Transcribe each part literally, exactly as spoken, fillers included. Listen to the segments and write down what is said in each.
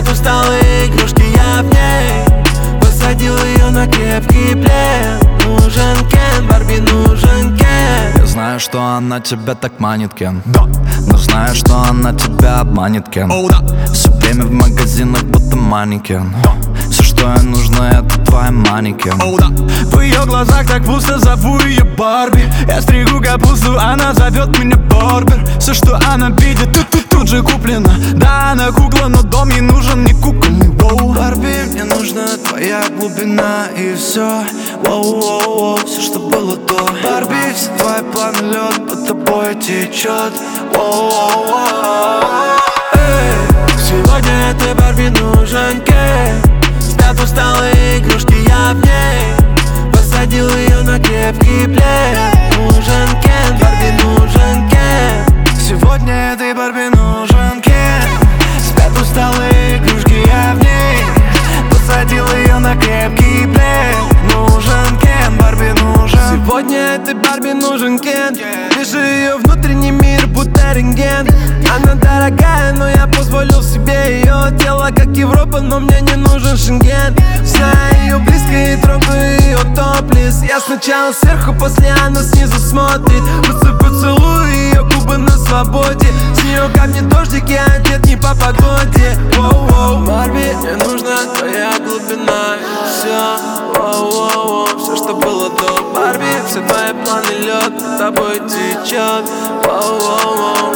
усталые игрушки я в ней. Посадил ее на крепкий плед. Нужен Кен, Барби, нужен Кен. Я знаю, что она тебя так манит, Кен, да. Но знаю, что она тебя обманет, Кен, oh, да. Все время в магазинах будто манекен, да. Все, что ей нужно, это твоя манекен, oh, да. В ее глазах так пусто, зову ее Барби. Я стригу капусту, она зовет меня Барбер. Все, что она видит, тут, тут, тут же куплено. Да, она кукла, но дом ей нужен не кукольный доу. Барби, мне нужна твоя глубина и все. Воу-воу-воу, все, что было до. Барби, все твои планы, лед под тобой течет. Воу-воу-воу. Эй, сегодня этой Барби нужен Кен. Спят усталые игрушки, я в ней. Посадил ее на крепкий плед. Нужен Кен, Барби, нужен Кен. Сегодня этой Барби нужен Кен. Спят усталые игрушки, я в ней. Посадил ее на крепкий плед. Нужен Кен, Барби, нужен. Сегодня этой Барби нужен Кен. Вижу ее внутренний мир, будто рентген. Она дорогая, но я позволил себе ее тело, как Европа, но мне не нужен Шенген. Знаю ее близко и трогаю ее топлес. Я сначала сверху, после она снизу смотрит. Поцелую ее губы на свободе. С нее камни дождики, а ответ не по погоде. Воу-воу, Барби, мне нужна твоя глубина и все. Воу-воу-воу, все, что было до. Барби, все твои планы, лед под тобой течет. Воу-воу-воу.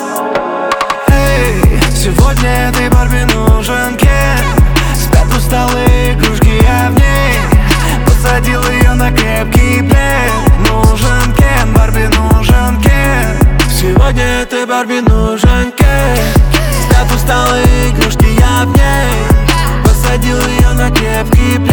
Эй, сегодня этой Барби нужен Кен. Спят усталые игрушки, я в ней. Посадил ее на крепкий плед. Нужен Кен, Барби, нужен Кен. Сегодня этой Барби нужен Кен. Спят усталые игрушки, я в ней. Посадил ее на крепкий плед.